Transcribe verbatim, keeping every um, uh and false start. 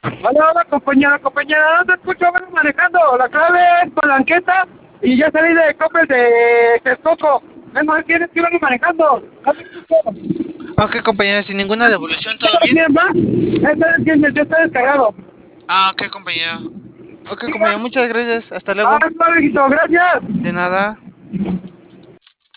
Hola, hola, compañera, compañera, no te escucho, vengo manejando. La clave es palanqueta y ya salí de Coppel de Texcoco. Vengo, tienes que vengo manejando. No te escucho. Ok, compañero, sin ninguna devolución, ¿todo ¿No bien? tienes más? Esta es que ya está descargado. Ah, ok, compañero. Ok, Sí, compañero, muchas gracias. Hasta ah, luego. no, viejito, gracias. De nada.